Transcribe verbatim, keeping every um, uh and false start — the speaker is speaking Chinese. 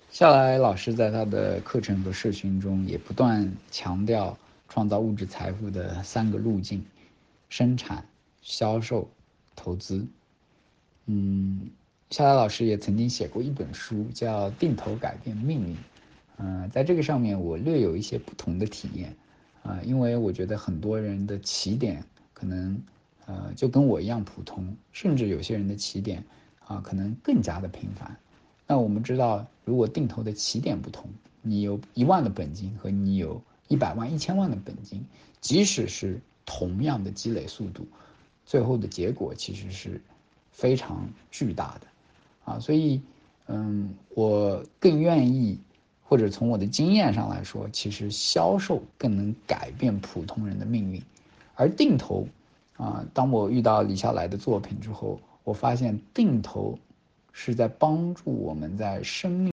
夏来老师在他的课程和社群中也不断强调创造物质财富的三个路径：生产、销售、投资。嗯，夏来老师也曾经写过一本书，叫《定投改变命运》。嗯、呃，在这个上面我略有一些不同的体验啊、呃，因为我觉得很多人的起点可能呃就跟我一样普通，甚至有些人的起点啊、呃、可能更加的平凡。那我们知道，如果定投的起点不同，你有一万的本金和你有一百万、一千万的本金，即使是同样的积累速度，最后的结果其实是非常巨大的啊。所以，嗯，我更愿意，或者从我的经验上来说，其实销售更能改变普通人的命运，而定投啊，当我遇到李笑来的作品之后，我发现定投是在帮助我们在生命